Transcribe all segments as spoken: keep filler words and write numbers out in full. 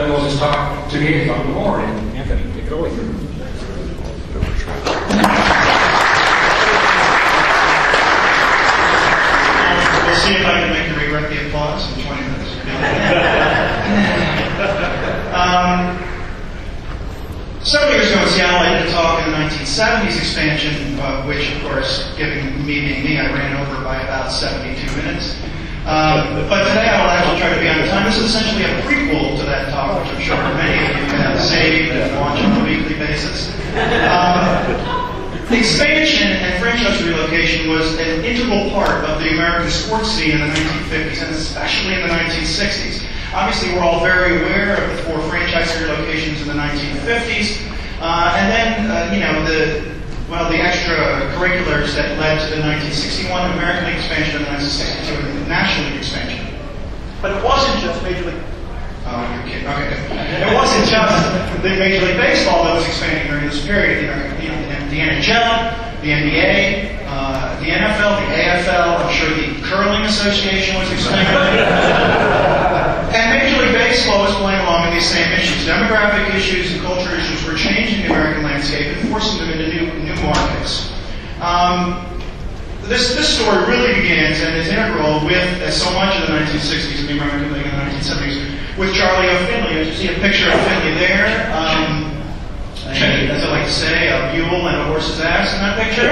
Then we'll just talk to me about more. And Anthony, take it away. We'll see if I can make you regret the applause in twenty minutes. um, several years ago in Seattle, I did a talk in the nineteen seventies expansion, uh, which, of course, given me being me, I ran over by about seventy-two minutes. Um, but today I will actually try to be on time. This is essentially a prequel to that talk, which I'm sure many of you have saved and watch on a weekly basis. Um, The expansion and franchise relocation was an integral part of the American sports scene in the nineteen fifties and especially in the nineteen sixties. Obviously, we're all very aware of the four franchise relocations in the nineteen fifties, uh, and then uh, you know the well the extracurriculars that led to the nineteen sixty-one American League expansion and the nineteen sixty-two National League expansion. But it wasn't just Major League. Oh, you're kidding. Okay. It wasn't just the Major League Baseball that was expanding during this period. You know, the N H L, the N B A, uh, the N F L, the A F L. I'm sure the Curling Association was expanding. And Major League Baseball was playing along with these same issues. Demographic issues and culture issues were changing the American landscape and forcing them into new, new markets. Um, This, this story really begins and is integral with, as so much of the nineteen sixties and the American League in the nineteen seventies, with Charlie O. Finley. As you see a picture of Finley there, um, a, as I like to say, a mule and a horse's ass in that picture.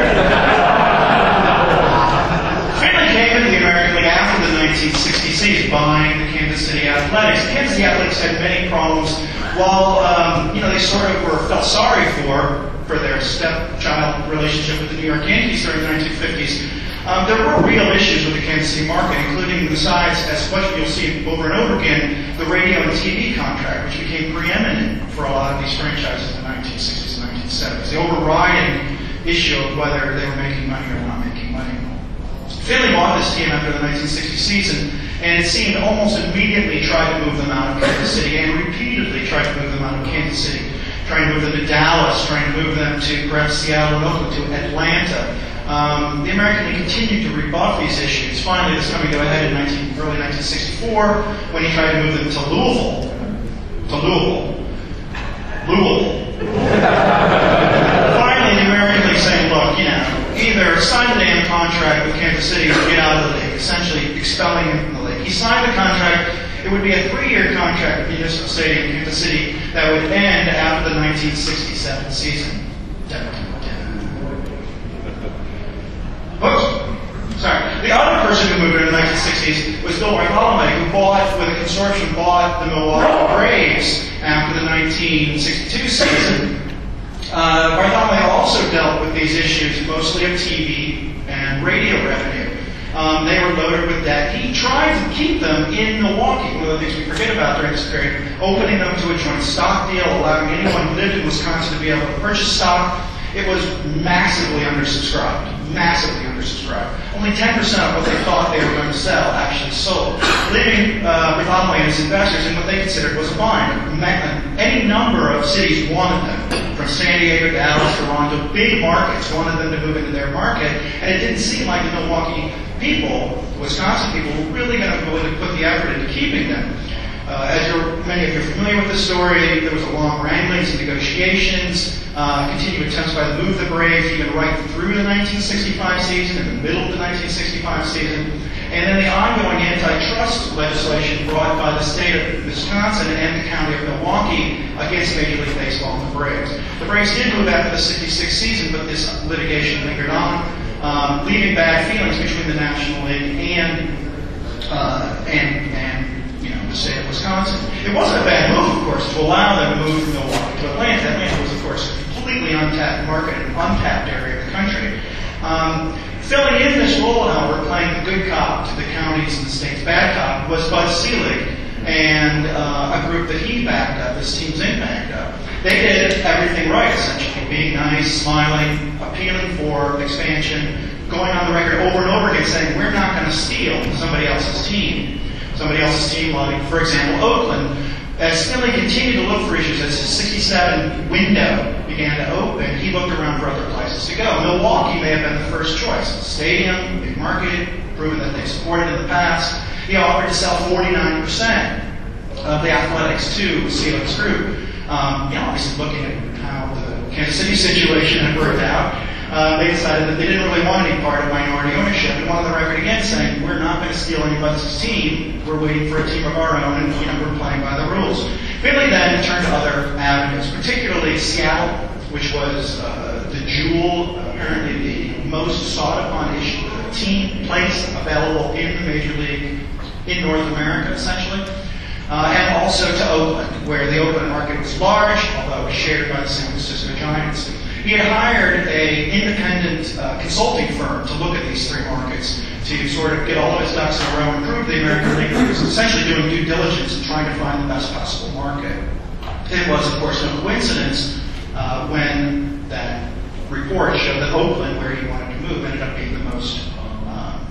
Finley came into the American League after the nineteen sixty season, buying the Kansas City Athletics. The Kansas City Athletics had many problems. While um, you know they sort of were felt sorry for. for their stepchild relationship with the New York Yankees during the nineteen fifties. Um, there were real issues with the Kansas City market, including, besides, as much you'll see over and over again, the radio and T V contract, which became preeminent for a lot of these franchises in the nineteen sixties and nineteen seventies. The overriding issue of whether they were making money or not making money. Finley bought this team after the nineteen sixty season, and it seemed almost immediately tried to move them out of Kansas City, and repeatedly tried to move them out of Kansas City. Trying to move them to Dallas, trying to move them to perhaps Seattle and Oakland, to Atlanta. Um, the American League continued to rebuff these issues. Finally, this coming to a head in nineteen, early nineteen sixty-four when he tried to move them to Louisville. To Louisville. Louisville. Finally, the American League saying, look, you know, either sign the damn contract with Kansas City or get out of the league, essentially expelling him from the league. He signed the contract. It would be a three-year contract with Municipal Stadium in Kansas City that would end after the nineteen sixty-seven season. Oops. Sorry. The other person who moved in the nineteen sixties was Bill Bartholomew, who bought, with a consortium, bought the Milwaukee Braves after the nineteen sixty-two season. Uh, Bartholomew also dealt with these issues, mostly of T V and radio revenue. Um, they were loaded with debt. He tried to keep them in Milwaukee. One of the things we forget about during this period, opening them to a joint stock deal, allowing anyone who lived in Wisconsin to be able to purchase stock. It was massively undersubscribed. Massively undersubscribed. Only ten percent of what they thought they were going to sell actually sold, leaving uh, Bartholomew and his investors in what they considered was a bind. Any number of cities wanted them, from San Diego, Dallas, Toronto, big markets wanted them to move into their market, and it didn't seem like the Milwaukee people, Wisconsin people, were really going to be willing to put the effort into keeping them. Uh, as you're, many of you are familiar with the story, there was a long wranglings and negotiations, uh, continued attempts by the Move the Braves, even right through the nineteen sixty-five season, in the middle of the nineteen sixty-five season, and then the ongoing antitrust legislation brought by the state of Wisconsin and the county of Milwaukee against Major League Baseball and the Braves. The Braves did move after the sixty-six season, but this litigation lingered on, um, leaving bad feelings between the National League and uh, and and the state of Wisconsin. It wasn't a bad move, of course, to allow them to move from Milwaukee to Atlanta. Atlanta was, of course, a completely untapped market, an untapped area of the country. Um, filling in this role, however, playing the good cop to the counties and the state's bad cop, was Bud Selig and uh, a group that he backed up, his Teams Incorporated backed up. They did everything right, essentially, being nice, smiling, appealing for expansion, going on the record over and over again saying, we're not going to steal somebody else's team. Somebody else's team, like, for example, Oakland. As Finley continued to look for issues, as his sixty-seven window began to open, he looked around for other places to go. Milwaukee may have been the first choice. Stadium, big market, proven that they supported in the past. He offered to sell forty-nine percent of the Athletics to Selig's group. Um, you know, obviously looking at how the Kansas City situation had worked out, uh, they decided that they didn't really want any part of minority ownership and went on the record again saying, we're not going to steal anybody's team, we're waiting for a team of our own, and you know, we're playing by the rules. Finley then turned to other avenues, particularly Seattle, which was uh, the jewel, apparently the most sought-upon issue, team place available in the Major League in North America, essentially. Uh, and also to Oakland, where the Oakland market was large, although it was shared by the San Francisco Giants. He had hired an independent uh, consulting firm to look at these three markets to sort of get all of his ducks in a row and prove the American League. He was essentially doing due diligence and trying to find the best possible market. It was, of course, no coincidence uh, when that report showed that Oakland, where he wanted to move, ended up being the most uh,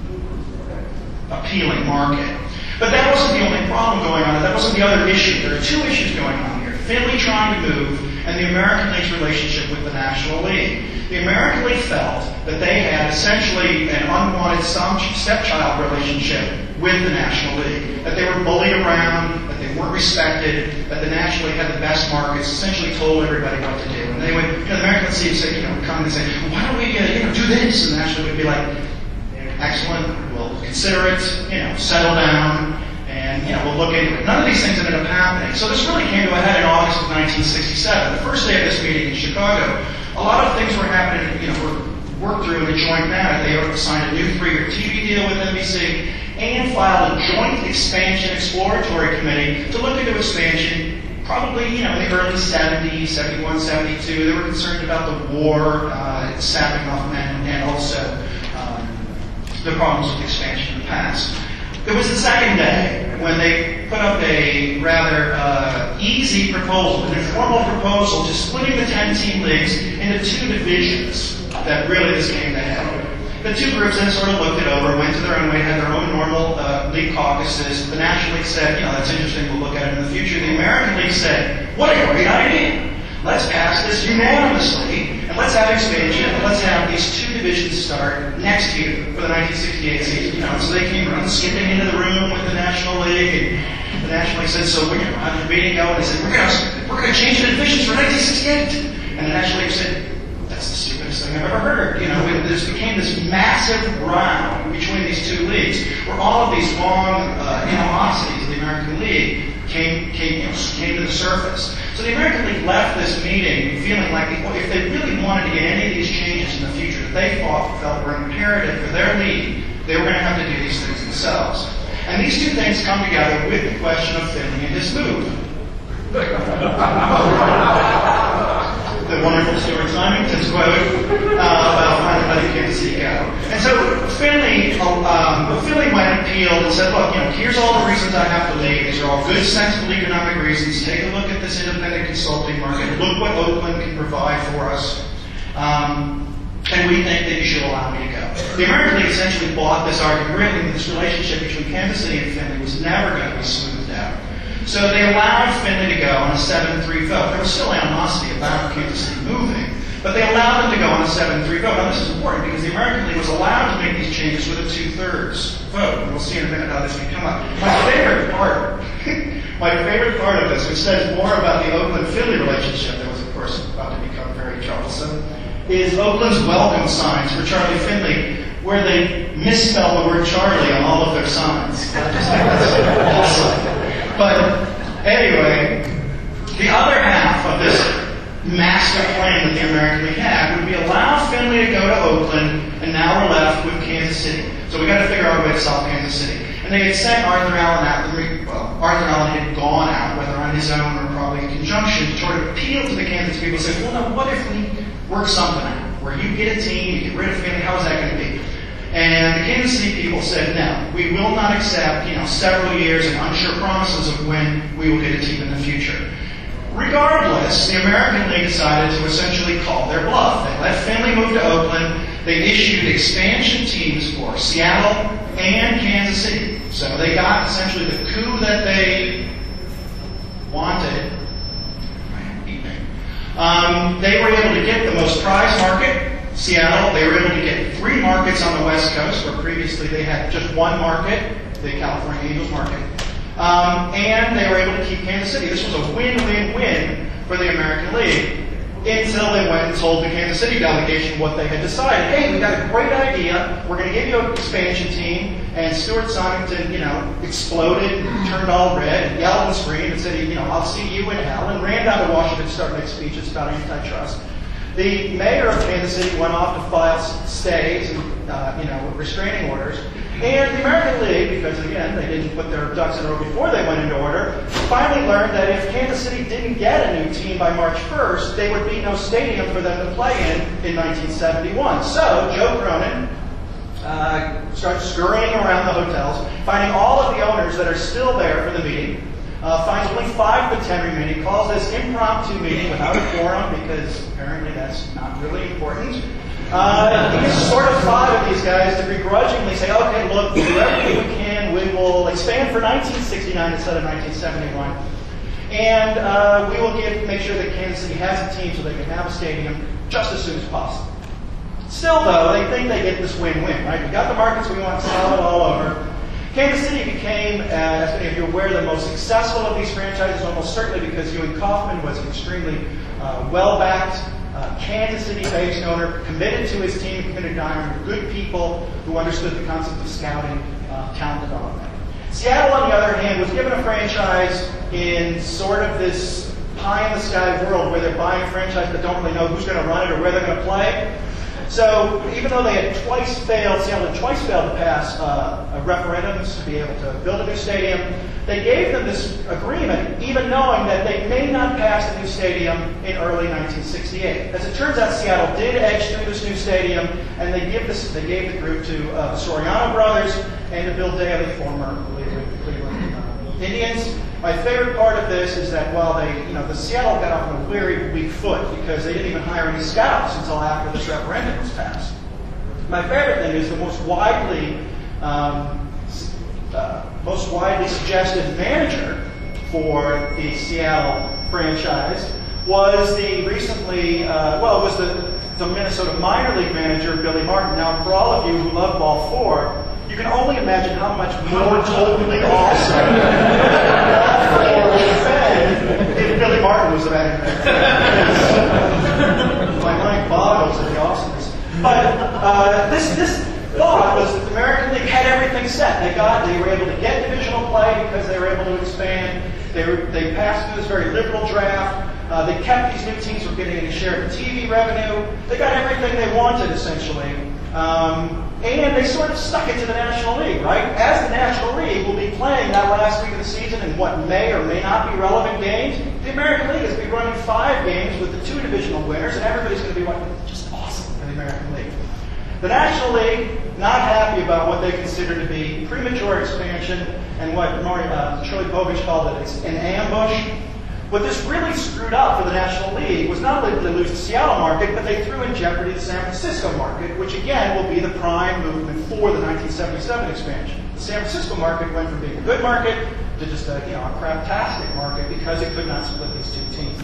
appealing market. But that wasn't the only problem going on. That wasn't the other issue. There are two issues going on here. Finley trying to move and the American League's relationship with the National League. The American League felt that they had essentially an unwanted stepchild relationship with the National League, that they were bullied around, that they weren't respected, that the National League had the best markets, essentially told everybody what to do. And they would, you know, the American League would say, you know, come and say, well, why don't we, uh, you know, do this? And the National League would be like, excellent, we'll consider it, you know, settle down, and, you know, we'll look into it. None of these things ended up happening. So this really came to a head in August of nineteen sixty-seven. The first day of this meeting in Chicago, a lot of things were happening, you know, were worked through in the joint manner. They signed a new three-year T V deal with N B C and filed a joint expansion exploratory committee to look into expansion probably, you know, in the early seventies, seventy-one, seventy-two. They were concerned about the war, uh, sapping off men, and also um, the problems with expansion in the past. It was the second day when they put up a rather uh, easy proposal, an informal proposal, just splitting the ten-team leagues into two divisions that really this came to head. The two groups then sort of looked it over, went to their own way, had their own normal uh, league caucuses. The National League said, you know, that's interesting, we'll look at it in the future. The American League said, what a great idea. Let's pass this unanimously, and let's have expansion, and let's have these two divisions start next year for the nineteen sixty-eight season. You know, so they came around skipping into the room with the National League, and the National League said, so we're going to have a meeting go, and they said, we're going to we're going to change the divisions for nineteen sixty-eight. And the National League said, that's the stupidest thing I've ever heard. You know, it this became this massive round between these two leagues, where all of these long uh, animosities of the American League came came you know, came to the surface. So the American League left this meeting feeling like if they really wanted to get any of these changes in the future that they thought felt were imperative for their league, they were going to have to do these things themselves. And these two things come together with the question of Finley and his move. The wonderful Stuart Symington's quote uh, about finding letting Kansas City go. And so Finley, um, Finley went and appealed and said, look, you know, here's all the reasons I have to leave. These are all good, sensible economic reasons. Take a look at this independent consulting market. Look what Oakland can provide for us. Um, and we think that you should allow me to go. The American League essentially bought this argument. Really, this relationship between Kansas City and Finley was never going to be smoothed out. So they allowed Finley to go on a seven three vote. There was still animosity about Kansas City moving, but they allowed them to go on a seven three vote. Now this is important because the American League was allowed to make these changes with a two-thirds vote. And we'll see in a minute how this can come up. My favorite part, my favorite part of this, which says more about the Oakland-Finley relationship that was, of course, about to become very troublesome, is Oakland's welcome signs for Charlie Finley, where they misspell the word Charlie on all of their signs. I just think that's awesome. But anyway, the other half of this master plan that the American League had would be allow Finley to go to Oakland, and now we're left with Kansas City. So we got to figure out a way to solve Kansas City. And they had sent Arthur Allen out. Well, Arthur Allen had gone out, whether on his own or probably in conjunction, to sort of appeal to the Kansas people and say, well, now what if we work something out where you get a team, you get rid of Finley, how is that going to be? And the Kansas City people said, no, we will not accept, you know, several years and unsure promises of when we will get a team in the future. Regardless, the American League decided to essentially call their bluff. They let Finley move to Oakland. They issued expansion teams for Seattle and Kansas City. So they got essentially the coup that they wanted. Um, they were able to get the most prized market, Seattle. They were able to get three markets on the West Coast, where previously they had just one market, the California Angels market. Um, and they were able to keep Kansas City. This was a win-win-win for the American League until they went and told the Kansas City delegation what they had decided. Hey, we got a great idea. We're going to give you an expansion team. And Stuart Symington, you know, exploded, turned all red, and yelled and screamed and said, you know, I'll see you in hell, and ran down to Washington to start making speeches about antitrust. The mayor of Kansas City went off to file stays and, uh, you know, restraining orders. And the American League, because again, they didn't put their ducks in a row before they went into order, finally learned that if Kansas City didn't get a new team by March first, there would be no stadium for them to play in in nineteen seventy-one. So Joe Cronin uh, started scurrying around the hotels, finding all of the owners that are still there for the meeting, uh, finds only five of the ten remaining, calls this impromptu meeting without a quorum because apparently that's not really important. Uh, he gets sort of five of these guys to begrudgingly say, okay, look, we'll do everything we can. We will expand for nineteen sixty-nine instead of nineteen seventy-one. And uh, we will give, make sure that Kansas City has a team so they can have a stadium just as soon as possible. Still, though, they think they get this win-win, right? We got the markets we want, solid all over. Kansas City became, uh, as many of you are aware, the most successful of these franchises, almost certainly because Ewing Kauffman was an extremely uh, well-backed, Uh, Kansas City-based owner, committed to his team, committed to hiring good people who understood the concept of scouting, uh, talent development. Seattle, on the other hand, was given a franchise in sort of this pie-in-the-sky world where they're buying a franchise but don't really know who's going to run it or where they're going to play. So even though they had twice failed, Seattle had twice failed to pass uh, a referendums to be able to build a new stadium, they gave them this agreement, even knowing that they may not pass the new stadium in early nineteen sixty-eight. As it turns out, Seattle did edge through this new stadium, and they give this they gave the group to uh, the Soriano brothers and to Bill Daley, former Cleveland, Cleveland uh, Indians. My favorite part of this is that while they, you know, the Seattle got off on a very weak foot because they didn't even hire any scouts until after this referendum was passed. My favorite thing is the most widely, um, uh, most widely suggested manager for the Seattle franchise was the recently, uh, well, it was the, the Minnesota minor league manager, Billy Martin. Now, for all of you who love Ball four, you can only imagine how much more totally awesome Ball four would have been if Billy Martin was the manager. My mind boggles at the awesomeness. But uh, this this thought was that the American League had everything set. They got they were able to get divisional play because they were able to expand. They were, they passed through this very liberal draft. Uh, they kept these new teams from getting any share of the T V revenue. They got everything they wanted, essentially. Um, and they sort of stuck it to the National League, right? As the National League will be playing that last week of the season in what may or may not be relevant games, the American League is going to be running five games with the two divisional winners, and everybody's going to be like, just awesome for the American League. The National League, not happy about what they consider to be premature expansion and what uh, Shirley Povich called it, it's an ambush. What this really screwed up for the National League was not only did they lose the Seattle market, but they threw in jeopardy the San Francisco market, which again will be the prime movement for the nineteen seventy-seven expansion. The San Francisco market went from being a good market to just a, you know, a craptastic market because it could not split these two teams.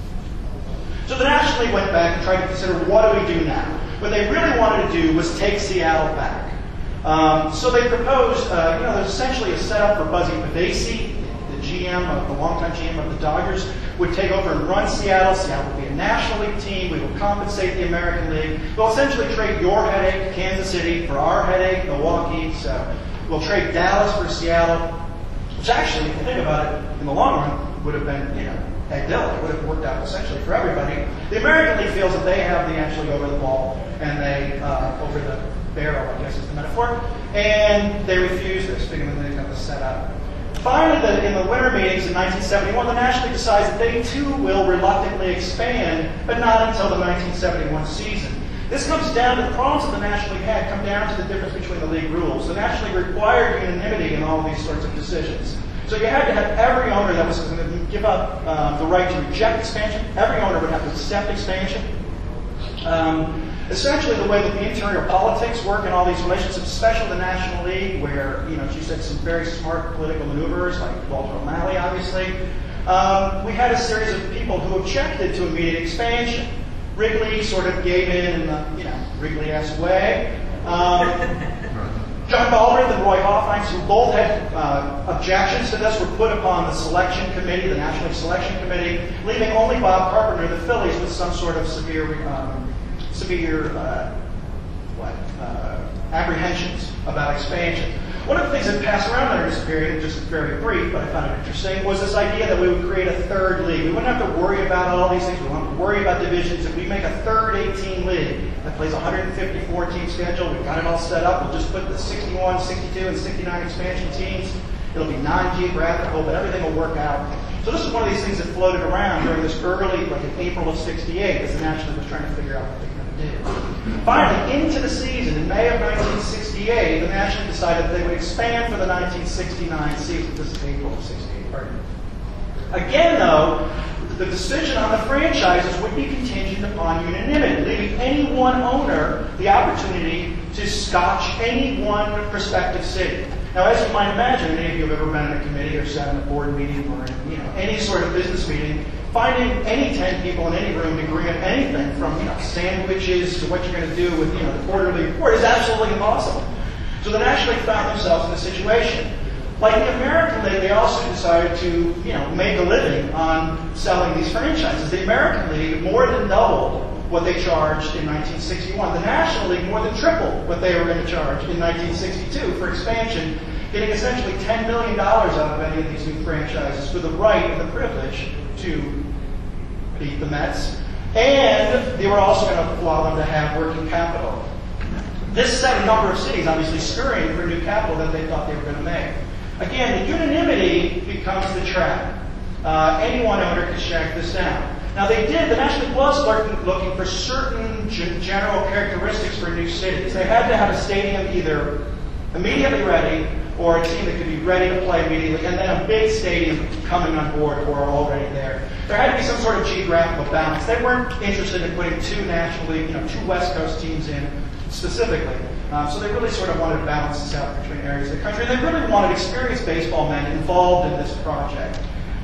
So the National League went back and tried to consider, what do we do now? What they really wanted to do was take Seattle back. Um, so they proposed, uh, you know, there's essentially a setup for Buzzy Pavesi, G M, of the longtime G M of the Dodgers, would take over and run Seattle. Seattle would be a National League team. We will compensate the American League. We'll essentially trade your headache, Kansas City, for our headache, Milwaukee. So we'll trade Dallas for Seattle, which actually, if you think about it, in the long run, would have been, you know, idyllic. It would have worked out essentially for everybody. The American League feels that they have the actually over the ball and they, uh, over the barrel, I guess is the metaphor, and they refuse this, figuring they've got this set up. Finally, the, in the winter meetings in nineteen seventy-one, the National League decides that they too will reluctantly expand, but not until the nineteen seventy-one season. This comes down to the problems that the National League had come down to the difference between the league rules. The National League required unanimity in all of these sorts of decisions. So you had to have every owner that was going to give up um, the right to reject expansion. Every owner would have to accept expansion. Um, Essentially, the way that the interior politics work in all these relationships, especially the National League, where, you know, as you said, some very smart political maneuvers, like Walter O'Malley, obviously, um, we had a series of people who objected to immediate expansion. Wrigley sort of gave in in the, you know, Wrigley-esque way. Um, John Baldwin and Roy Hoffheinz, who both had uh, objections to this, were put upon the selection committee, the National League Selection Committee, leaving only Bob Carpenter, the Phillies, with some sort of severe, um, severe uh, what, uh, apprehensions about expansion. One of the things that passed around during this period, just very brief, but I found it interesting, was this idea that we would create a third league. We wouldn't have to worry about all these things. We wouldn't have to worry about divisions. If we make a third eighteen league that plays a one hundred fifty-four team schedule, we've got it all set up. We'll just put the sixty-one, sixty-two, and sixty-nine expansion teams. It'll be non-geographical, but everything will work out. So this is one of these things that floated around during this early, like in April of sixty-eight, as the National League was trying to figure out what they were going to do. Finally, into the season, in May of nineteen sixty-eight, the National League decided that they would expand for the nineteen sixty-nine season. This is April of sixty-eight, pardon. Again, though, the decision on the franchises would be contingent upon unanimity, leaving any one owner the opportunity to scotch any one prospective city. Now, as you might imagine, any of you have ever been in a committee or sat in a board meeting or in, you know, any sort of business meeting, finding any ten people in any room to agree on anything from, you know, sandwiches to what you're going to do with, you know, the quarterly report is absolutely impossible. So the National League found themselves in a situation. Like the American League, they also decided to, you know, make a living on selling these franchises. The American League more than doubled what they charged in nineteen sixty-one. The National League more than tripled what they were going to charge in nineteen sixty-two for expansion, getting essentially ten million dollars out of any of these new franchises for the right and the privilege to beat the Mets. And they were also going to allow them to have working capital. This set a number of cities obviously scurrying for new capital that they thought they were going to make. Again, the unanimity becomes the trap. Uh, any one owner can shank this down. Now they did, the National League was looking, looking for certain g- general characteristics for new cities. They had to have a stadium either immediately ready or a team that could be ready to play immediately, and then a big stadium coming on board or already there. There had to be some sort of geographical balance. They weren't interested in putting two National League, you know, two West Coast teams in specifically. Um, so they really sort of wanted to balance this out between areas of the country. And they really wanted experienced baseball men involved in this project.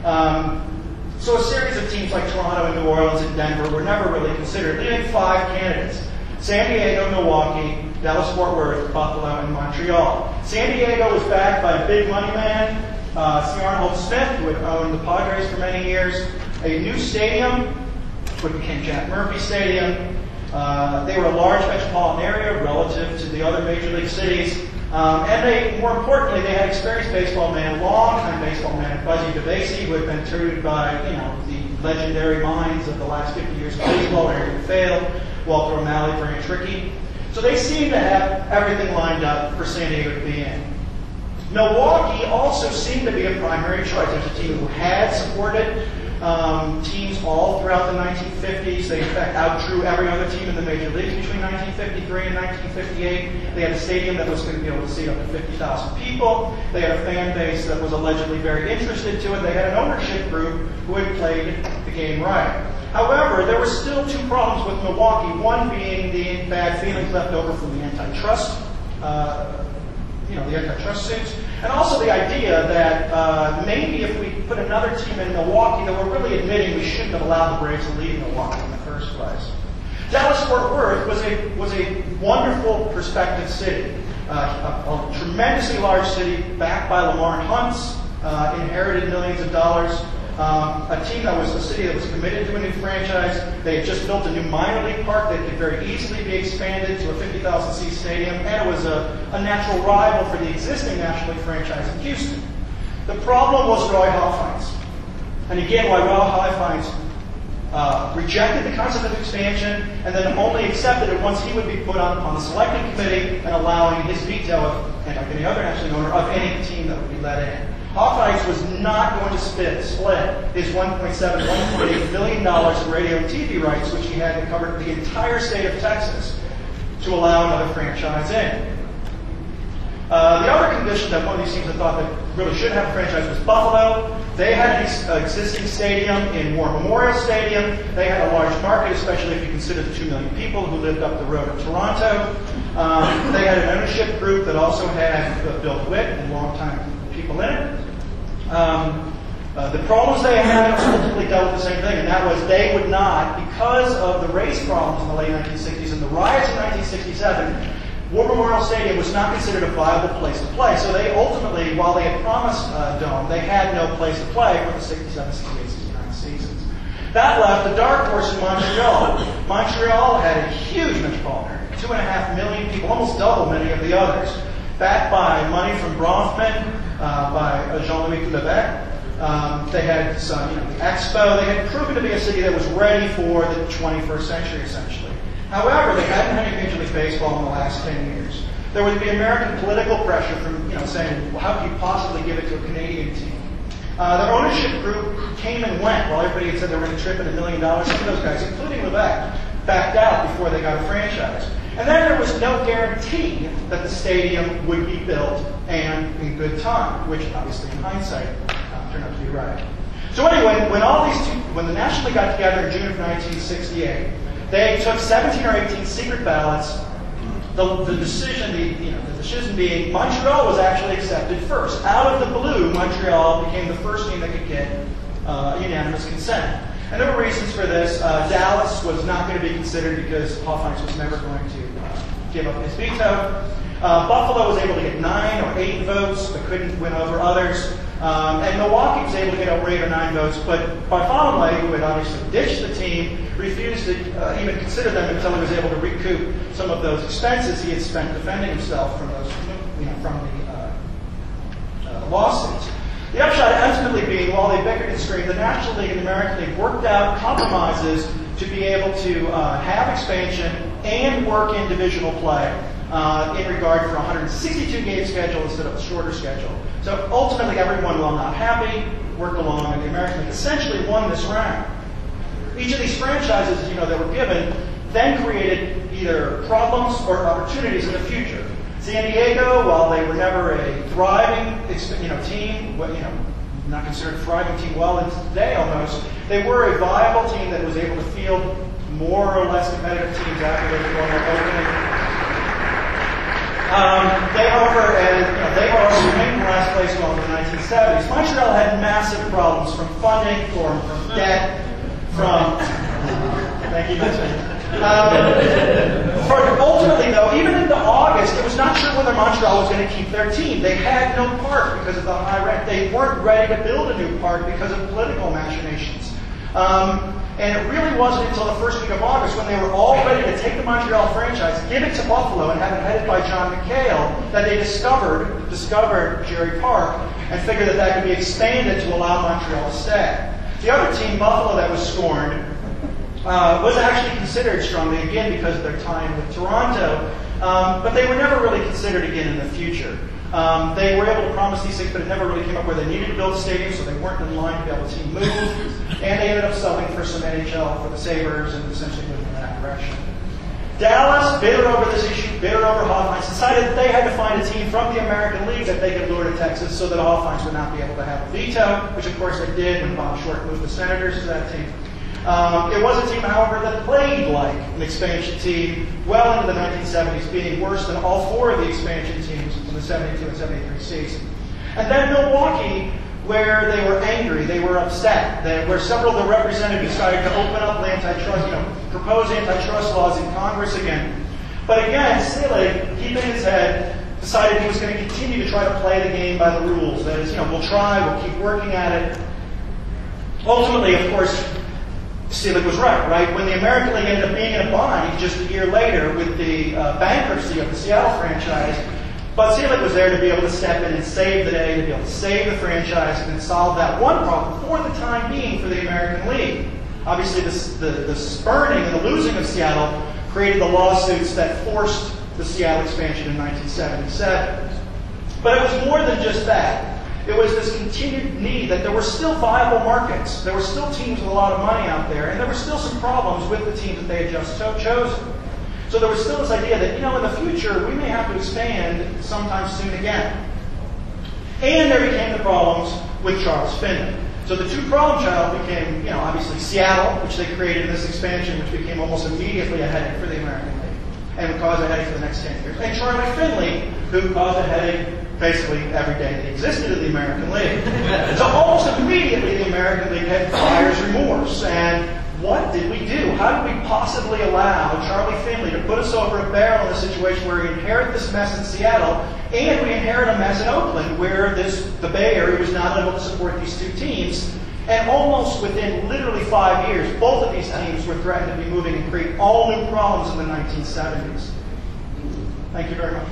Um, so a series of teams like Toronto and New Orleans and Denver were never really considered, leaving five candidates: San Diego, Milwaukee, Dallas-Fort Worth, Buffalo, and Montreal. San Diego was backed by a big money man, uh, C. Arnold Smith, who had owned the Padres for many years. A new stadium, which became Jack Murphy Stadium. Uh, they were a large metropolitan area relative to the other major league cities. Um, and they, more importantly, they had experienced baseball man, long-time baseball man, Buzzy DeVasey, who had been tutored by, you know, the legendary minds of the last fifty years of baseball, Larry McPhail, Walter O'Malley, Brian Trickey. So they seemed to have everything lined up for San Diego to be in. Milwaukee also seemed to be a primary choice. There's a team who had supported um, teams all throughout the nineteen fifties. They, in fact, outdrew every other team in the major leagues between nineteen fifty-three and nineteen fifty-eight. They had a stadium that was going to be able to seat up to fifty thousand people. They had a fan base that was allegedly very interested to it. They had an ownership group who had played the game right. However, there were still two problems with Milwaukee, one being the bad feelings left over from the antitrust, uh, you know, the antitrust suits, and also the idea that uh, maybe if we put another team in Milwaukee, that we're really admitting we shouldn't have allowed the Braves to leave Milwaukee in the first place. Dallas-Fort Worth was a was a wonderful prospective city, uh, a, a tremendously large city backed by Lamar Hunt's, uh, inherited millions of dollars. Um, a team that was a city that was committed to a new franchise. They had just built a new minor league park that could very easily be expanded to a fifty thousand seat stadium, and it was a, a natural rival for the existing National League franchise in Houston. The problem was Roy Hoffheinz. And again, why Roy Hoffheinz uh, rejected the concept of expansion and then only accepted it once he would be put on, on the selecting committee and allowing his veto of, and like any other National League owner, of any team that would be let in. Hoffheinz was not going to split, split his one point seven, one point eight million dollars in radio and T V rights, which he had to cover the entire state of Texas, to allow another franchise in. Uh, the other condition that one of these teams had thought that really should have a franchise was Buffalo. They had an ex- uh, existing stadium in War Memorial Stadium. They had a large market, especially if you consider the two million people who lived up the road in Toronto. Um, they had an ownership group that also had uh, Bill Witt and longtime people in it. Um, uh, the problems they had ultimately dealt with the same thing, and that was they would not, because of the race problems in the late nineteen sixties and the riots in nineteen sixty-seven, War Memorial Stadium was not considered a viable place to play. So they ultimately, while they had promised a dome, they had no place to play for the sixty-seven, sixty-eight, sixty-nine seasons. That left a dark horse in Montreal. Montreal had a huge metropolitan area, two and a half million people, almost double many of the others, backed by money from Bronfman, uh, by Jean-Louis Coulevec. Um, they had some, you know, the Expo. They had proven to be a city that was ready for the twenty-first century, essentially. However, they hadn't had any Major League Baseball in the last ten years. There would be American political pressure from, you know, saying, well, how could you possibly give it to a Canadian team? Uh, their ownership group came and went while everybody had said they were going to trip in a million dollars. Some of those guys, including Levesque, backed out before they got a franchise. And then there was no guarantee that the stadium would be built and in good time, which obviously in hindsight uh, turned out to be right. So anyway, when all these two, when the National League got together in June of nineteen sixty-eight, they took seventeen or eighteen secret ballots. The, the decision, the, you know, the decision being Montreal was actually accepted first. Out of the blue, Montreal became the first team that could get uh, unanimous consent. And there were reasons for this. Uh, Dallas was not going to be considered because Hofheinz was never going to uh, give up his veto. Uh, Buffalo was able to get nine or eight votes, but couldn't win over others. Um, and Milwaukee was able to get over eight or nine votes, but by Fonnelly, who had obviously ditched the team, refused to uh, even consider them until he was able to recoup some of those expenses he had spent defending himself from those, you know, from the uh, uh, lawsuits. The upshot ultimately being, while they bickered and screamed, the National League and the American League worked out compromises to be able to uh, have expansion and work in divisional play uh, in regard for a one hundred sixty-two game schedule instead of a shorter schedule. So ultimately, everyone, while not happy, worked along, and the American League essentially won this round. Each of these franchises, you know, that were given then created either problems or opportunities in the future. San Diego, while they were never a thriving, you know, team, you know, not considered a thriving team well into today almost, they were a viable team that was able to field more or less competitive teams after they won their opening. Um, they over, and you know, they were remained in last place going into the nineteen seventies. Montreal had massive problems from funding, from, from debt, from. Thank you, Mister Um, for ultimately, though, even into August, it was not sure whether Montreal was going to keep their team. They had no park because of the high rent. They weren't ready to build a new park because of political machinations. Um, and it really wasn't until the first week of August when they were all ready to take the Montreal franchise, give it to Buffalo, and have it headed by John McHale, that they discovered discovered Jerry Park and figured that that could be expanded to allow Montreal to stay. The other team, Buffalo, that was scorned, Uh, was actually considered strongly, again, because of their time with Toronto, um, but they were never really considered again in the future. Um, they were able to promise these things, but it never really came up where they needed to build a stadium, so they weren't in line to be able to move, and they ended up selling for some N H L for the Sabres and essentially moving in that direction. Dallas, bitter over this issue, bitter over Hofheinz, decided that they had to find a team from the American League that they could lure to Texas so that Hofheinz would not be able to have a veto, which of course they did when Bob Short moved the Senators to that team. Um, it was a team, however, that played like an expansion team well into the nineteen seventies, being worse than all four of the expansion teams in the seventy-two and seventy-three season. And then Milwaukee, where they were angry, they were upset, they, where several of the representatives decided to open up antitrust, you know, propose antitrust laws in Congress again. But again, Selig, keeping his head, decided he was going to continue to try to play the game by the rules. That is, you know, we'll try, we'll keep working at it. Ultimately, of course, Selig was right, right? When the American League ended up being in a bind just a year later with the uh, bankruptcy of the Seattle franchise, but Selig was there to be able to step in and save the day, to be able to save the franchise and solve that one problem for the time being for the American League. Obviously, this, the, the spurning and the losing of Seattle created the lawsuits that forced the Seattle expansion in nineteen seventy-seven. But it was more than just that. It was this continued need that there were still viable markets. There were still teams with a lot of money out there, and there were still some problems with the teams that they had just cho- chosen. So there was still this idea that, you know, in the future, we may have to expand sometime soon again. And there became the problems with Charles Finley. So the two problem child became, you know, obviously Seattle, which they created in this expansion, which became almost immediately a headache for the American League, and would cause a headache for the next ten years. And Charlie Finley, who caused a headache basically every day that existed in the American League. So almost immediately the American League had buyer's remorse, and what did we do? How did we possibly allow Charlie Finley to put us over a barrel in a situation where we inherit this mess in Seattle and we inherit a mess in Oakland where this, the Bay Area was not able to support these two teams? And almost within literally five years, both of these teams were threatened to be moving and create all new problems in the nineteen seventies. Thank you very much.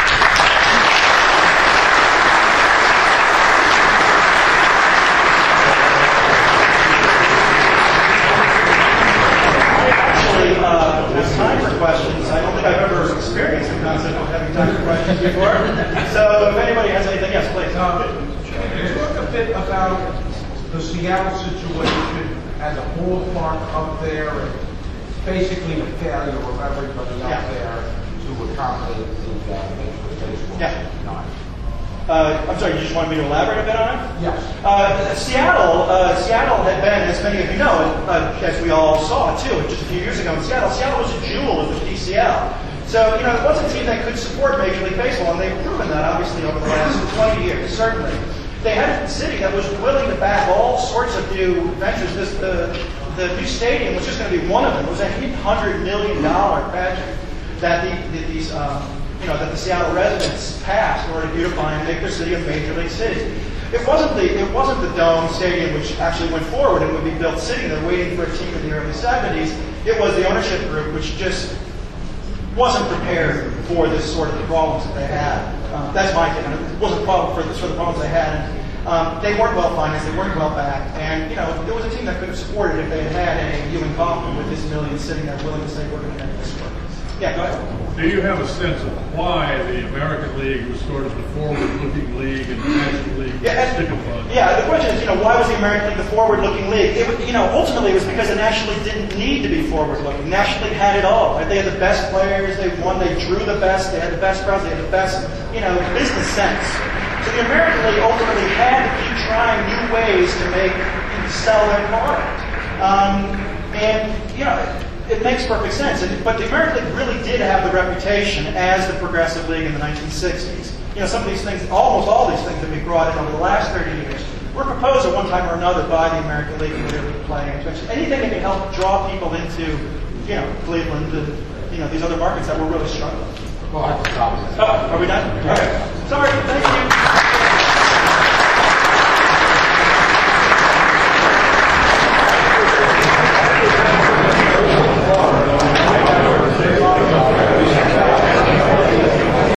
Actually, uh, there's time for questions. I don't think I've ever experienced the concept of having time for questions before. So if anybody has anything, yes, please. Uh, can you talk a bit about the Seattle situation as a ballpark up there, and basically the failure of everybody up Yeah. there to accommodate the uh, Major League Baseball? Yeah. Nine. Uh, I'm sorry, you just wanted me to elaborate a bit on it? Yes. Uh, Seattle, uh, Seattle had been, as many of you know, uh, as we all saw too, just a few years ago in Seattle, Seattle was a jewel of the P C L. So, you know, it was a team that could support Major League Baseball, and they've proven that, obviously, over the last twenty years, certainly. They had a city that was willing to back all sorts of new ventures. This, the, the new stadium was just going to be one of them. It was a eight hundred million dollars project that the, the, these, um, you know, that the Seattle residents passed in order to beautify and make their city a major league city. It wasn't the it wasn't the Dome Stadium which actually went forward and would be built sitting there waiting for a team in the early seventies. It was the ownership group which just wasn't prepared for this sort of problems that they had. Um, that's my take on it. It wasn't a problem for the sort of problems they had. And, um, they weren't well financed. They weren't well backed. And, you know, it was a team that could have supported if they had had a Ewing Kaufman with his million sitting there willing to say, we're going to make this work. Yeah, go ahead. Do you have a sense of why the American League was sort of the forward-looking league and the National League Yeah, was sticking fun? yeah, the question is, you know, why was the American League the forward-looking league? It was, you know, ultimately it was because the National League didn't need to be forward-looking. The National League had it all. Right? They had the best players. They won. They drew the best. They had the best crowds. They had the best, you know, business sense. So the American League ultimately had to keep trying new ways to make sell their product. Um, and you know. It makes perfect sense, but the American League really did have the reputation as the progressive league in the nineteen sixties. You know, some of these things, almost all these things that we brought in over the last thirty years, were proposed at one time or another by the American League and whatever we're playing. Anything that can help draw people into, you know, Cleveland and, you know, these other markets that were really struggling. Well, I can stop. Oh, are we done? Okay. Sorry, thank you.